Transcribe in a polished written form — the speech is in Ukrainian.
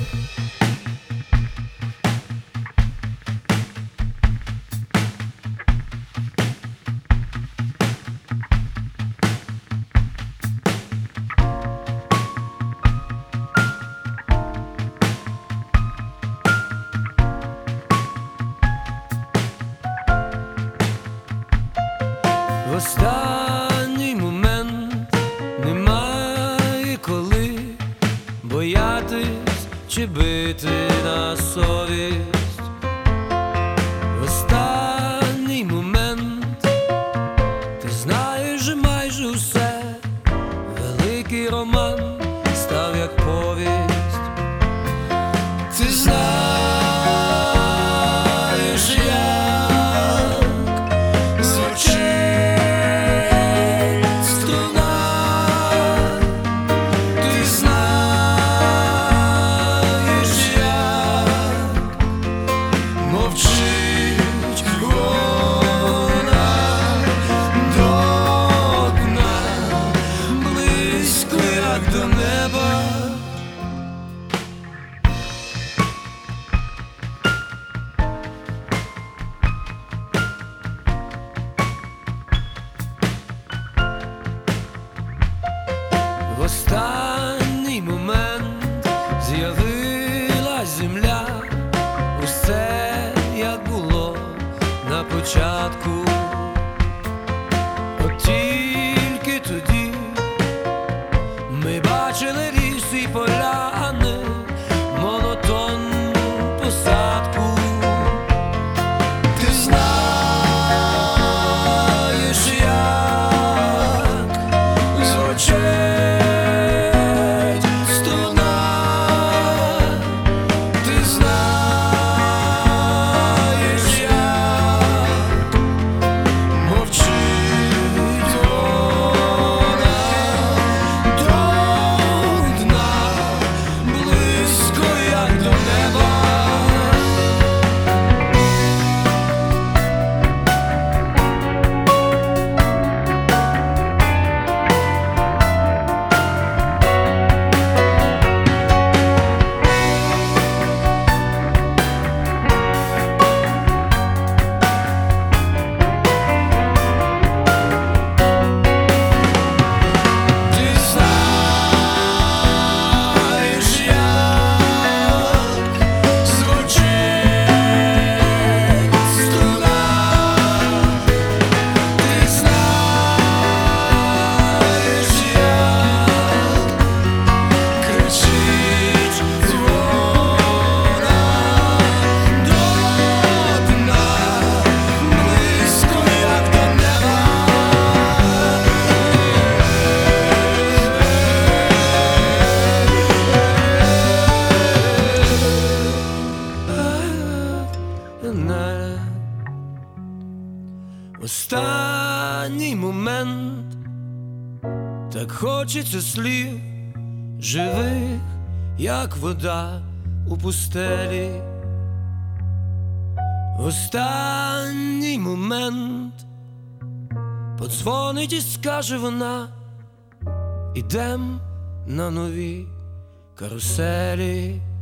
В останній момент немає коли боятись чи бити на совість. В останній момент ти знаєш же майже усе. Великий роман став як повість. Ти знаєш, як звучить до неба. В останній момент з'явилась земля. Усе як було на початку. От тільки тоді ми бачили ліс і поляни, монотонну посадку. Ти знаєш, як звучить струна. Ти знаєш, як мовчить вона. Останній момент, так хочеться слів живих, як вода у пустелі. Останній момент подзвонить і скаже вона: ідем на нові каруселі.